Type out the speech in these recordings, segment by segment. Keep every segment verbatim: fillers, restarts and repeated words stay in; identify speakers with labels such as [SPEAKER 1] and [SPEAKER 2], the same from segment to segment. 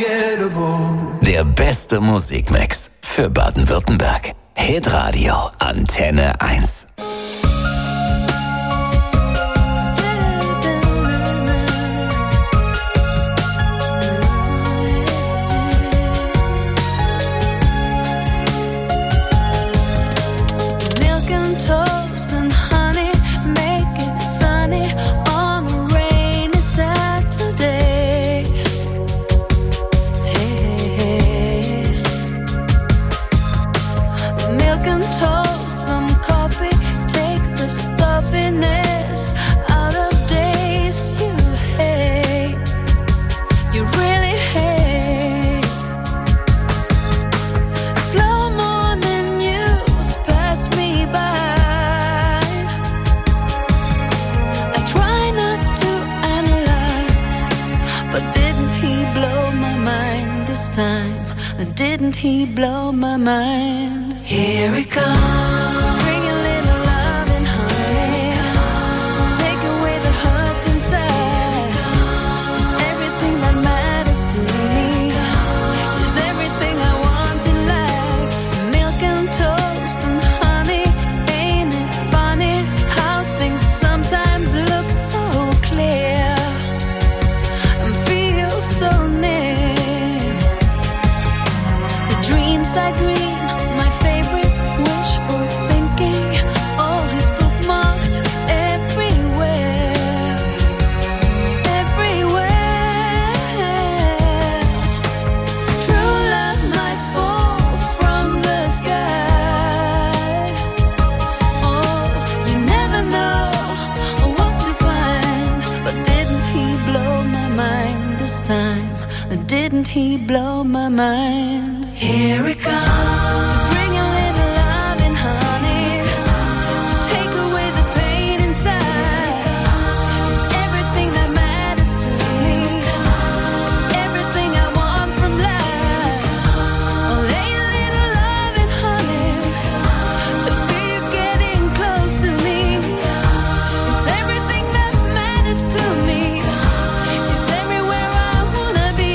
[SPEAKER 1] unforgettable.
[SPEAKER 2] Der beste Musikmix für Baden-Württemberg. Hitradio Antenne eins.
[SPEAKER 3] Didn't he blow my mind? Here it comes. Bring a little love and honey. Take away the hurt inside. It's everything that matters to me. It's everything I want in life. Milk and toast and honey. Ain't it funny how things sometimes look so clear and feel so near? I dream, my favorite wishful thinking. All is bookmarked everywhere, everywhere. True love might fall from the sky. Oh, you never know what you find. But didn't he blow my mind this time? Didn't he blow my mind? Here it comes. To bring a little love and honey. To take away the pain inside. It's everything that matters to me. It's everything I want from life. Oh, lay a little love and honey. To feel getting close to me. It's everything that matters to me. It's everywhere I wanna be.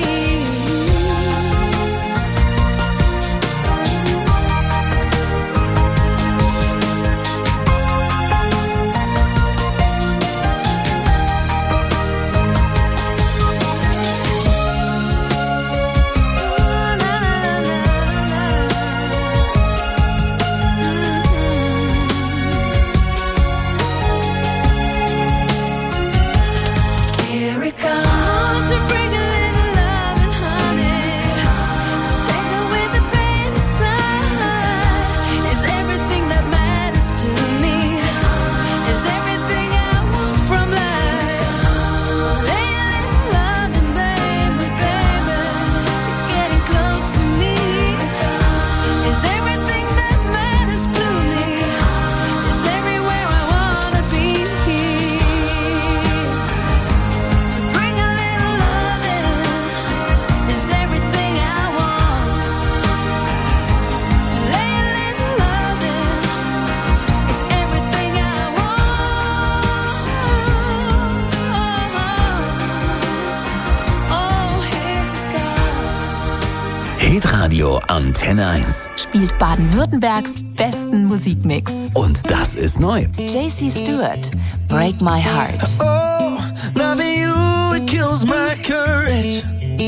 [SPEAKER 2] Hitradio Antenne eins
[SPEAKER 4] spielt Baden-Württembergs besten Musikmix.
[SPEAKER 2] Und das ist neu.
[SPEAKER 4] J C Stewart, Break My Heart.
[SPEAKER 1] Oh, loving you, it kills my courage.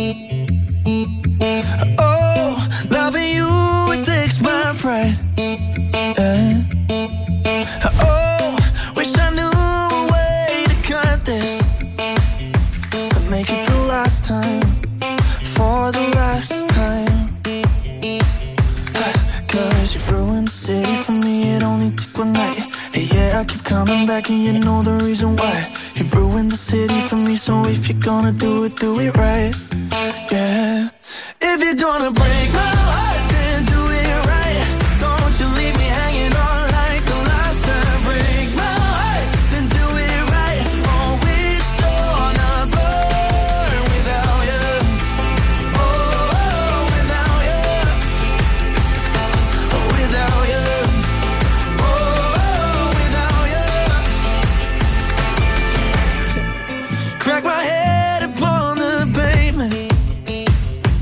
[SPEAKER 1] Oh, loving you, it takes my pride. Yeah. Oh, wish I knew a way to cut this and make it the last time, for the last time. Cause you've ruined the city for me, it only took one night. Hey, yeah, I keep coming back and you know the reason why. You've ruined the city for me, so if you're gonna do it, do it right. Yeah. If you're gonna break my heart, then do it right. Don't you leave me hanging on like the last time. Break my heart, then do it right. Oh, it's gonna burn without you. Oh, without you. Oh, without you. Oh, without you. Crack my head upon the pavement.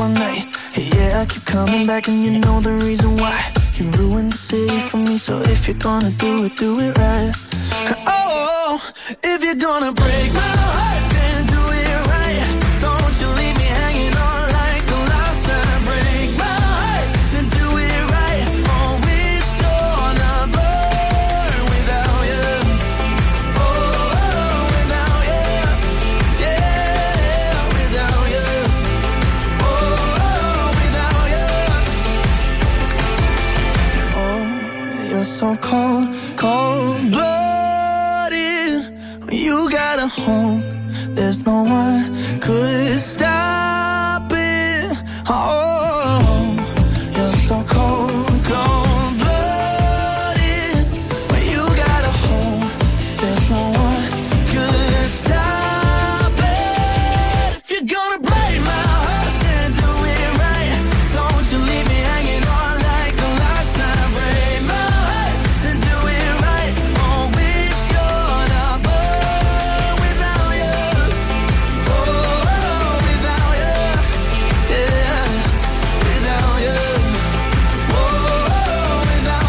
[SPEAKER 1] one night. Yeah, I keep coming back and you know the reason why. You ruined the city for me, so if you're gonna do it, do it right. Oh, if you're gonna break my heart, then do it right. Don't you leave me hanging on like the last time. Break my heart, then do it right. Oh, it's gonna burn without you. Oh, without you. Yeah, without you. Oh, without you. Oh, you're so cold, cold blooded. You got a home, there's no one could stop it. Oh, you're so cold, cold blooded. When you got a home, there's no one could stop it. If you're gonna break my heart, then do it right. Don't you leave me hanging on like the last time. Break my heart, then do it right. Oh, it's gonna burn without you. Oh, without you. Yeah, without you. Oh,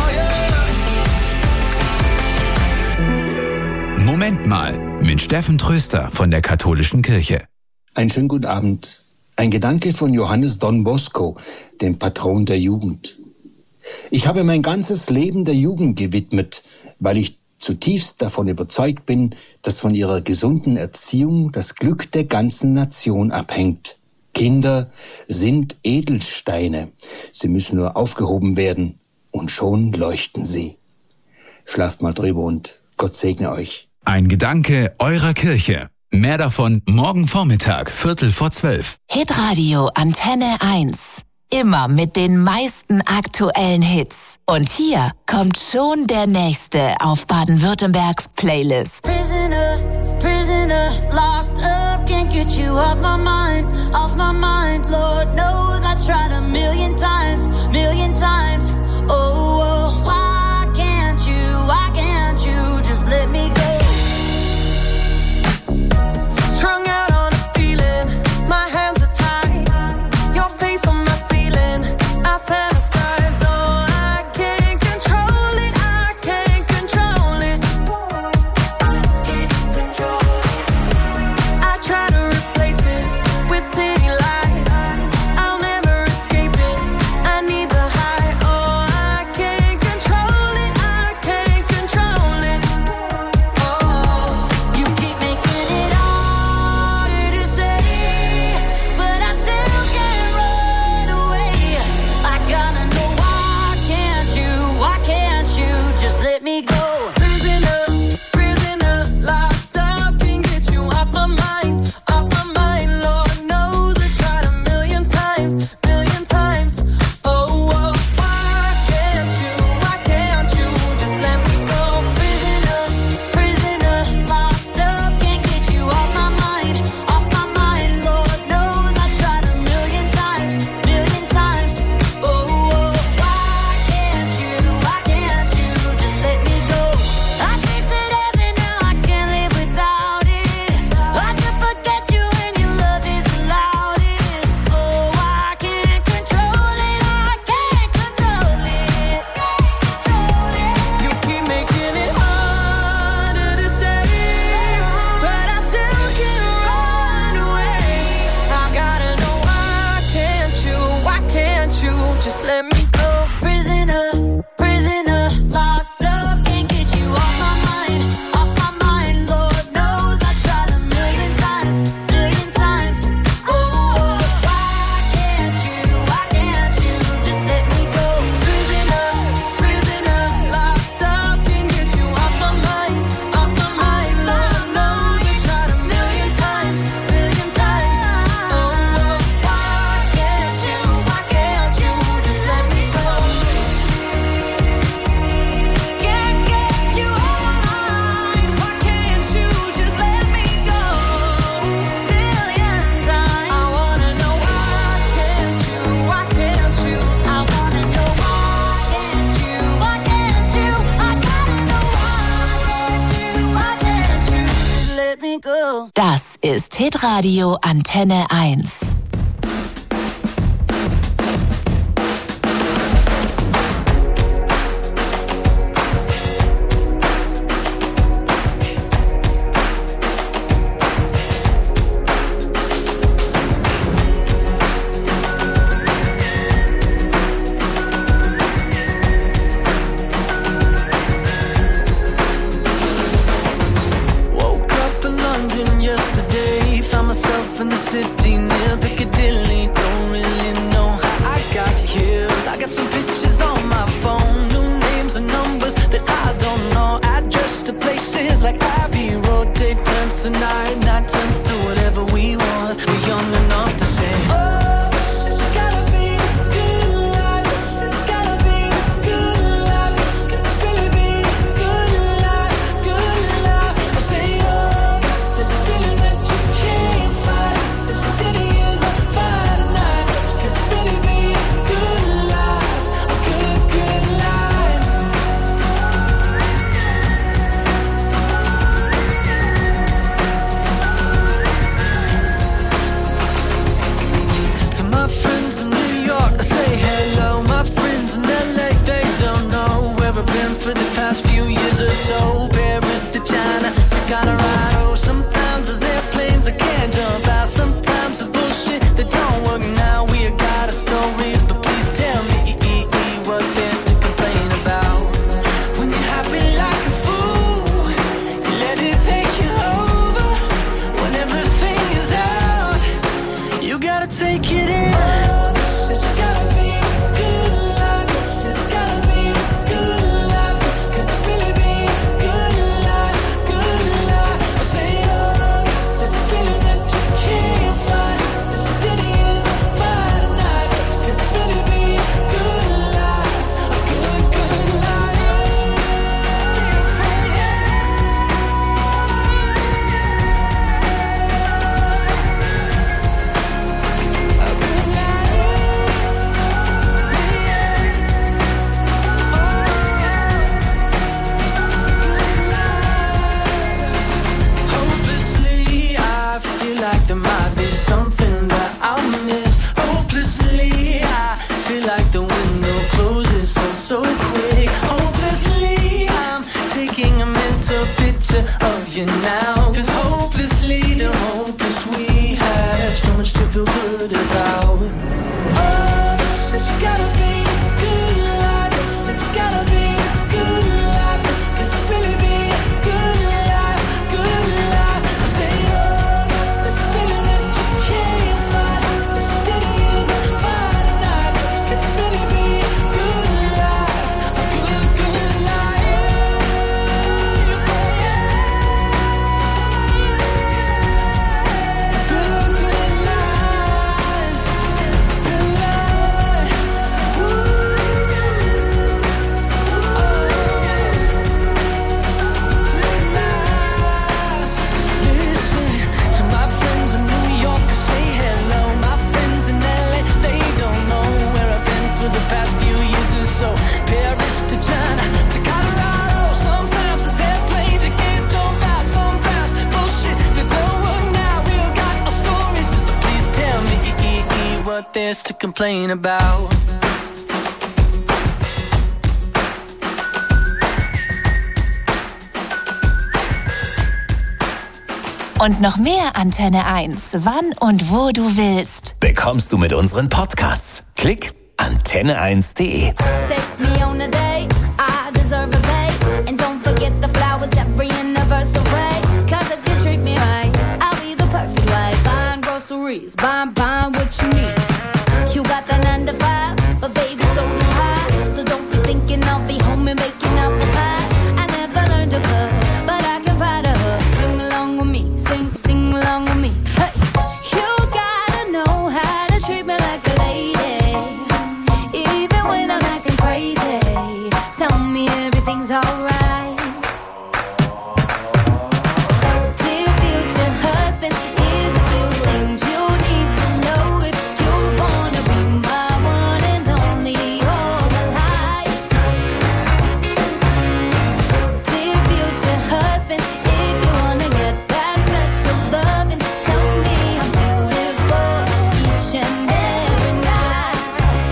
[SPEAKER 1] without you.
[SPEAKER 5] Moment mal, mit Steffen Tröster von der Katholischen Kirche.
[SPEAKER 6] Einen schönen guten Abend. Ein Gedanke von Johannes Don Bosco, dem Patron der Jugend. Ich habe mein ganzes Leben der Jugend gewidmet, weil ich zutiefst davon überzeugt bin, dass von ihrer gesunden Erziehung das Glück der ganzen Nation abhängt. Kinder sind Edelsteine. Sie müssen nur aufgehoben werden und schon leuchten sie. Schlaft mal drüber und Gott segne euch.
[SPEAKER 5] Ein Gedanke eurer Kirche. Mehr davon morgen Vormittag, Viertel vor zwölf.
[SPEAKER 4] Hitradio Antenne eins. Immer mit den meisten aktuellen Hits. Und hier kommt schon der nächste auf Baden-Württembergs Playlist.
[SPEAKER 3] Prisoner, prisoner, locked up, can't get you off my mind, off my mind. Lord knows I tried a million times, million times. Oh, oh, why can't you, why can't you just let me go? Strung out on a feeling, my hands are tied. Your face on my ceiling, I fantasize. Oh, I can't control it, I can't control it. I try to replace it with city lights. I'll never escape it, I need the high. Oh, I can't control it, I can't control it. Oh, you keep making it harder to stay, but I still can't run away. I gotta know why can't you, why can't you just let me go? Prisoner, prisoner, locked up, can't get you off my mind, off my mind. Lord knows I tried a million times, million times. Oh, oh, why can't you, why can't you just let me go? Prisoner, prisoner, locked up, can't get you off my mind, off my mind. Lord knows I tried a million times, million times. Oh, oh, why can't you, why can't you just let me go? I tasted heaven, now I can't live without it. I can forget you when your love is the loudest. Oh, I can't control it, I can't control it. Control it. You keep making it harder to stay, but I still can't run away. I gotta know why can't you, why can't you just let me go? Prisoner, prisoner, locked up, can't get you off my mind, off my mind. Lord knows I tried a million times, million times. Oh, why can't you, why can't you just let me go? Prisoner, prisoner, locked up, can't get you off my mind, off my mind. Lord knows I tried a million times, million times. Oh, why can't you, why can't you just let me go? Can't get you off my mind, why can't you just let me go? Million times. I wanna know why can't you, why can't you? I wanna know why can't you, why can't you? I gotta know why can't you, why can't you just let me go?
[SPEAKER 4] Das ist Hitradio Antenne eins.
[SPEAKER 1] in the city near Piccadilly. Don't really know how I got here. I got some pictures on my phone, new names and numbers that I don't know. Address to places like Abbey Road. Day turns to night, night turns to whatever we want. We're young enough to say, oh, this has gotta be a good life. This has gotta be a good life. This could really be a good life, good life. I say, oh, this feeling that you can't fight. The city is on fire tonight. This could really be a good life, a good, good life. To my friends in New York, I say hello. My friends in L A, they don't know where I've been for the past few years or so. Paris to China to Colorado. Sometimes there's airplanes I can't jump out. Sometimes there's bullshit that don't work now. We got our stories, but please tell me what there's to complain about. When you're happy like a fool, you let it take you over. When everything is out, you gotta take it in. Oh, this has gotta be a good life. This has gotta be a good life. This could really be a good life, good life. I say, oh, this feeling that you can't fight. The city is on fire tonight. This could really be a good life, a good, good life. A good life. Hopelessly, I feel like there might be something that I'll miss. Hopelessly, I feel like the window closes so, so quick. Hopelessly, I'm taking a mental picture of you now. Cause hopelessly, the hopeless we have so much to feel good about. Oh, this has gotta be a good life. This has gotta be a good life. This could really be a good life, good life. I say, oh, this feeling that you can't fight. The city is on fire tonight. This could really be a good life, a good, good life. Good, good life, good life. Listen to my friends in New York, say hello. My friends in L A, they don't know where I've been for the past few years or so. Paris to China to Colorado. Sometimes there's airplanes you can't jump out. Sometimes bullshit that don't work now. We all got our stories, but please tell me what there's to complain about.
[SPEAKER 4] Und noch mehr Antenne eins, wann und wo du willst.
[SPEAKER 2] Bekommst du mit unseren Podcasts. Klick antenne eins punkt de.
[SPEAKER 3] Take me on a date, I deserve a bait. And don't forget the flowers every anniversary. Cause if you treat me right, I'll be the perfect wife. Buying groceries, buying, buying what you need. You got that nine to five, but baby so do I. So don't be thinking I'll be home and making up the pies. I never learned to cook, but I can find a hook. Sing along with me, sing, sing along with me. Hey, you gotta know how to treat me like a lady. Even when I'm acting crazy, tell me everything's alright. Dear future husband, here's a few things you need to know if you wanna be my one and only all my life. Dear future husband, if you wanna get that special loving, tell me I'm beautiful each and every night.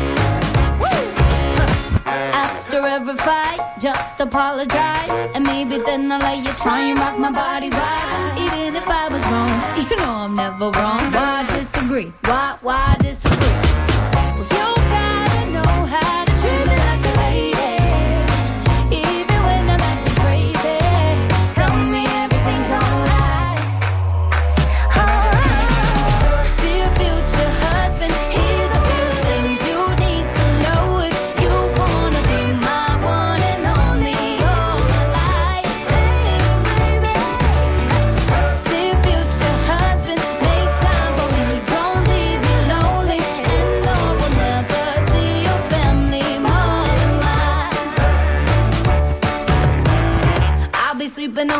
[SPEAKER 3] After every fight, just apologize, and maybe then I'll let you try and rock my body right. Even if I was wrong, you know I'm never wrong. Why disagree? Why, why disagree? Well, you gotta know how to treat me like a lady. Even when I'm acting crazy, tell me everything's alright. Alright.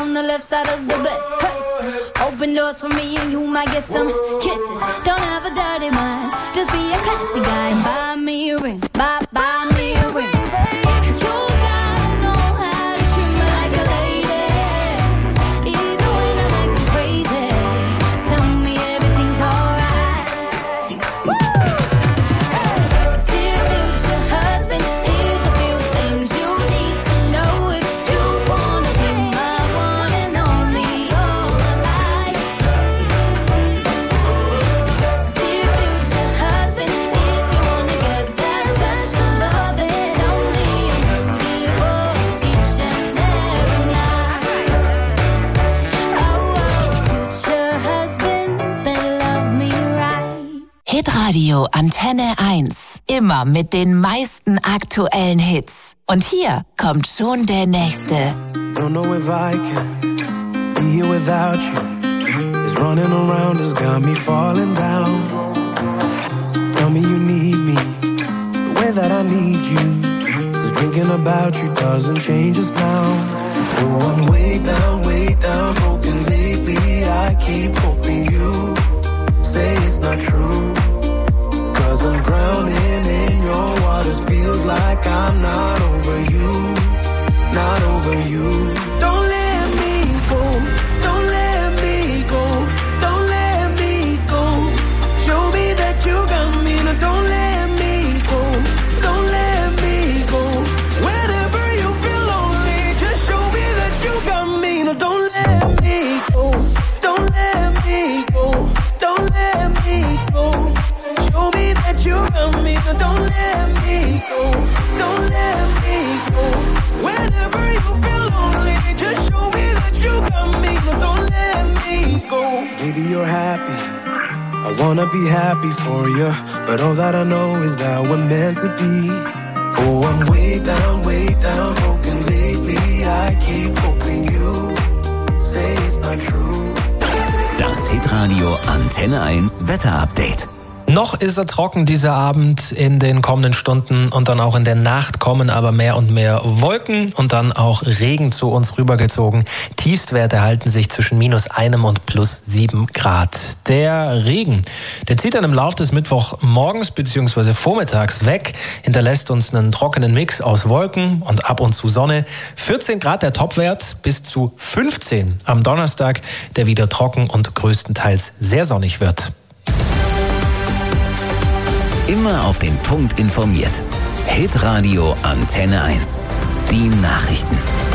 [SPEAKER 3] on the left side of the bed. Hey. Open doors for me and you might get some kisses. Don't have a dirty mind, just be a classy guy. Buy me a ring, buy, buy me a ring.
[SPEAKER 4] Hitradio Antenne eins. Immer mit den meisten aktuellen Hits. Und hier kommt schon der nächste.
[SPEAKER 7] Don't know if I can be here without you. This running around has got me falling down. Tell me you need me the way that I need you. Cause drinking about you doesn't change us now. Oh, I'm way down, way down, broken lately. I keep hoping you say it's not true. Cause I'm drowning in your waters. Feels like I'm not over you, not over you. Don't let me go, don't let me go, don't let me go. Show me that you got me, now don't let me go, don't let me go. Whenever you feel lonely, just show me that you got me, now don't let me go, don't let me go, don't let me go. Show me that you got me, now don't let me go, don't let me go. Whenever you feel lonely, just show me that you got me, now don't let me go. Maybe you're happy, I wanna be happy for you, but all that I know is that we're meant to be. Oh, I'm way down, way down, broken lately. I keep hoping you say it's not true.
[SPEAKER 2] Das Hitradio Antenne eins Wetterupdate.
[SPEAKER 8] Noch ist er trocken dieser Abend, in den kommenden Stunden und dann auch in der Nacht kommen aber mehr und mehr Wolken und dann auch Regen zu uns rübergezogen. Tiefstwerte halten sich zwischen minus einem und plus sieben Grad. Der Regen, der zieht dann im Laufe des Mittwochmorgens bzw. vormittags weg, hinterlässt uns einen trockenen Mix aus Wolken und ab und zu Sonne. vierzehn Grad der Topwert, bis zu fünfzehn am Donnerstag, der wieder trocken und größtenteils sehr sonnig wird.
[SPEAKER 2] Immer auf den Punkt informiert. Hitradio Antenne eins. Die Nachrichten.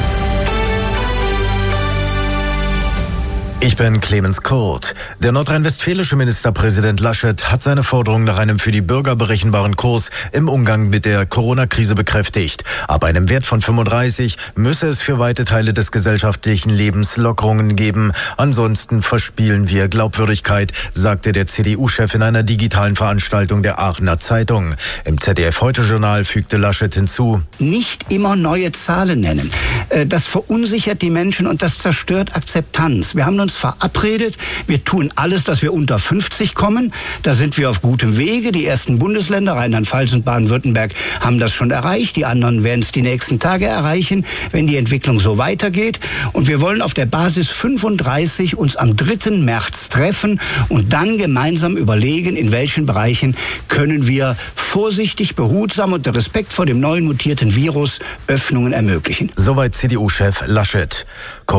[SPEAKER 9] Ich bin Clemens Kurt. Der nordrhein-westfälische Ministerpräsident Laschet hat seine Forderung nach einem für die Bürger berechenbaren Kurs im Umgang mit der Corona-Krise bekräftigt. Ab einem Wert von fünfunddreißig müsse es für weite Teile des gesellschaftlichen Lebens Lockerungen geben. Ansonsten verspielen wir Glaubwürdigkeit, sagte der C D U-Chef in einer digitalen Veranstaltung der Aachener Zeitung. Im Z D F-Heute-Journal fügte Laschet hinzu:
[SPEAKER 10] Nicht immer neue Zahlen nennen. Das verunsichert die Menschen und das zerstört Akzeptanz. Wir haben uns verabredet, wir tun alles, dass wir unter fünfzig kommen. Da sind wir auf gutem Wege. Die ersten Bundesländer, Rheinland-Pfalz und Baden-Württemberg, haben das schon erreicht. Die anderen werden es die nächsten Tage erreichen, wenn die Entwicklung so weitergeht. Und wir wollen auf der Basis fünfunddreißig uns am dritten März treffen und dann gemeinsam überlegen, in welchen Bereichen können wir vorsichtig, behutsam und der Respekt vor dem neuen mutierten Virus Öffnungen ermöglichen.
[SPEAKER 9] Soweit C D U-Chef Laschet.